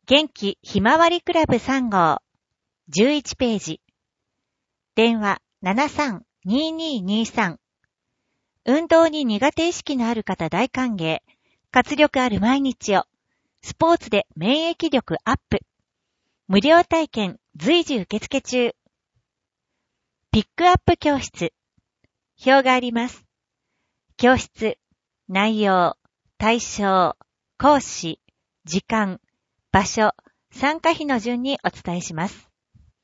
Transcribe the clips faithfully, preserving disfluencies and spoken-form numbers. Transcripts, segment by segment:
元気ひまわりクラブさん号じゅういちページ。電話 ななさんにーにーにーさん。運動に苦手意識のある方大歓迎。活力ある毎日を。スポーツで免疫力アップ。無料体験随時受付中。ピックアップ教室。表があります。教室、内容、対象、講師、時間、場所、参加費の順にお伝えします。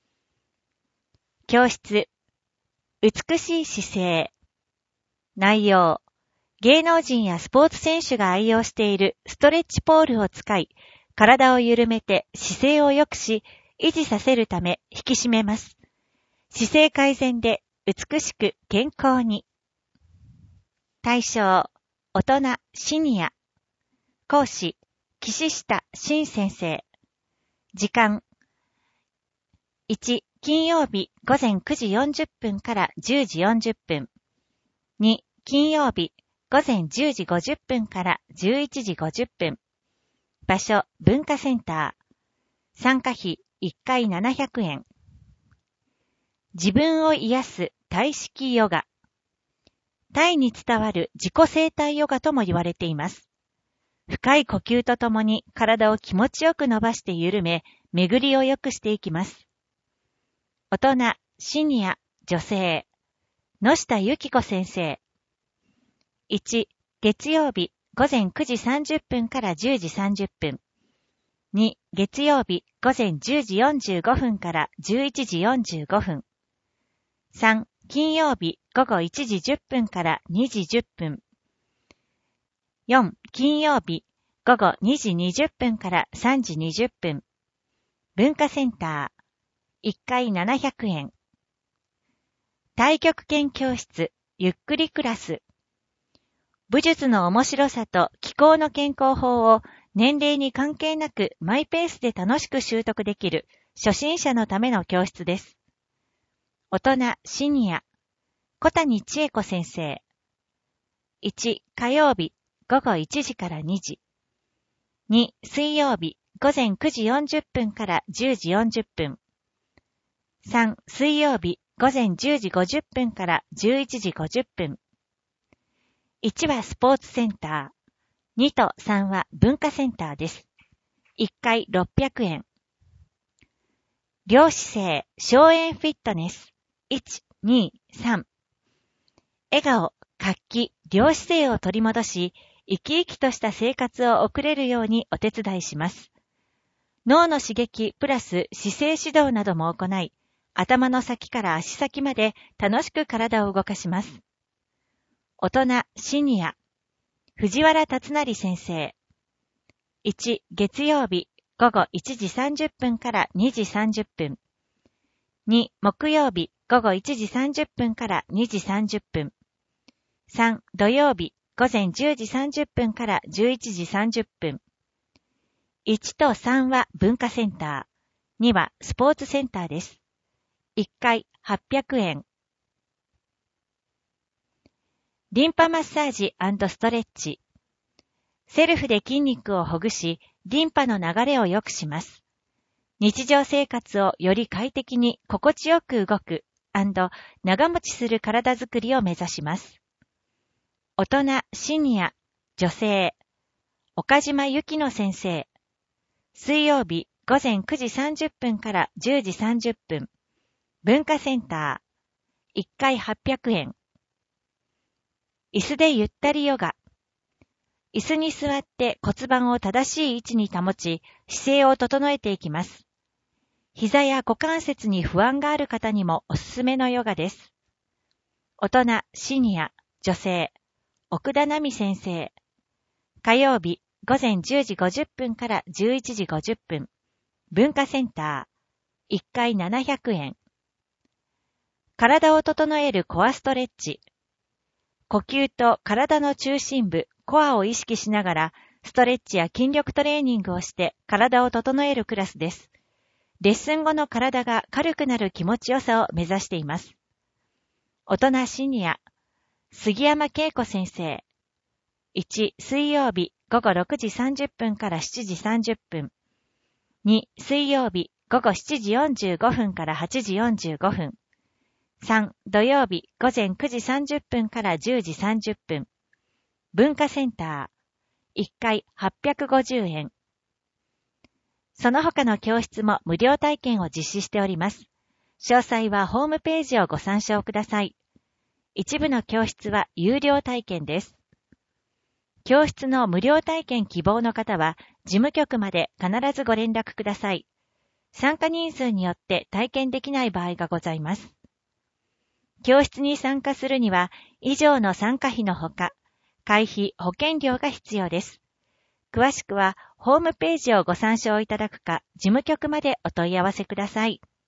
教室、美しい姿勢。内容、芸能人やスポーツ選手が愛用しているストレッチポールを使い、体を緩めて姿勢を良くし、維持させるため引き締めます。姿勢改善で美しく健康に。対象、大人、シニア。講師、岸下慎先生。時間、いち、金曜日午前くじよんじゅっぷんからじゅうじよんじゅっぷん。に、金曜日午前じゅうじごじゅっぷんからじゅういちじごじゅっぷん。場所、文化センター。参加費いっかいななひゃくえん。自分を癒す体式ヨガ。タイに伝わる自己生態ヨガとも言われています。深い呼吸とともに体を気持ちよく伸ばして緩め、巡りを良くしていきます。大人、シニア、女性。野下由紀子先生。いち、月曜日午前くじさんじゅっぷんからじゅうじさんじゅっぷん。に、月曜日午前じゅうじよんじゅうごふんからじゅういちじよんじゅうごふん。さん、金曜日午後いちじじゅっぷんからにじじゅっぷん。よん、金曜日午後にじにじゅっぷんからさんじにじゅっぷん。文化センター。いっかいななひゃくえん。太極拳教室、ゆっくりクラス。武術の面白さと気候の健康法を年齢に関係なくマイペースで楽しく習得できる初心者のための教室です。大人、シニア。小谷千恵子先生。いち、火曜日午後いちじからにじ。に、水曜日午前くじよんじゅっぷんからじゅうじよんじゅっぷん。さん、水曜日午前じゅうじごじゅっぷんからじゅういちじごじゅっぷん。いちはスポーツセンター。にとさんは文化センターです。いっかいろっぴゃくえん。両姿勢、荘園フィットネス。いち、に、さん。笑顔、活気、両姿勢を取り戻し、生き生きとした生活を送れるようにお手伝いします。脳の刺激プラス姿勢指導なども行い、頭の先から足先まで楽しく体を動かします。大人、シニア。藤原達成先生。いち、月曜日午後いちじさんじゅっぷんからにじさんじゅっぷん。に、木曜日午後いちじさんじゅっぷんからにじさんじゅっぷん。さん、土曜日午前じゅうじさんじゅっぷんからじゅういちじさんじゅっぷん。いちとさんは文化センター。にはスポーツセンターです。いっかいはっぴゃくえん。リンパマッサージ&ストレッチ。セルフで筋肉をほぐし、リンパの流れを良くします。日常生活をより快適に心地よく動く&長持ちする体づくりを目指します。大人、シニア、女性。岡島由紀乃先生。水曜日午前くじさんじゅっぷんからじゅうじさんじゅっぷん。文化センター。いっかいはっぴゃくえん。椅子でゆったりヨガ。椅子に座って骨盤を正しい位置に保ち、姿勢を整えていきます。膝や股関節に不安がある方にもおすすめのヨガです。大人、シニア、女性。奥田奈美先生。火曜日午前じゅうじごじゅっぷんからじゅういちじごじゅっぷん。文化センター。いっかいななひゃくえん。体を整えるコアストレッチ。呼吸と体の中心部、コアを意識しながら、ストレッチや筋力トレーニングをして体を整えるクラスです。レッスン後の体が軽くなる気持ちよさを目指しています。大人シニア。杉山恵子先生。いち、水曜日午後ろくじさんじゅっぷんからしちじさんじゅっぷん。 に、水曜日午後しちじよんじゅうごふんからはちじよんじゅうごふん。さん、土曜日午前くじさんじゅっぷんからじゅうじさんじゅっぷん。文化センター。いっかいはっぴゃくごじゅうえん。その他の教室も無料体験を実施しております。詳細はホームページをご参照ください。一部の教室は有料体験です。教室の無料体験希望の方は、事務局まで必ずご連絡ください。参加人数によって体験できない場合がございます。教室に参加するには、以上の参加費のほか、会費・保険料が必要です。詳しくは、ホームページをご参照いただくか、事務局までお問い合わせください。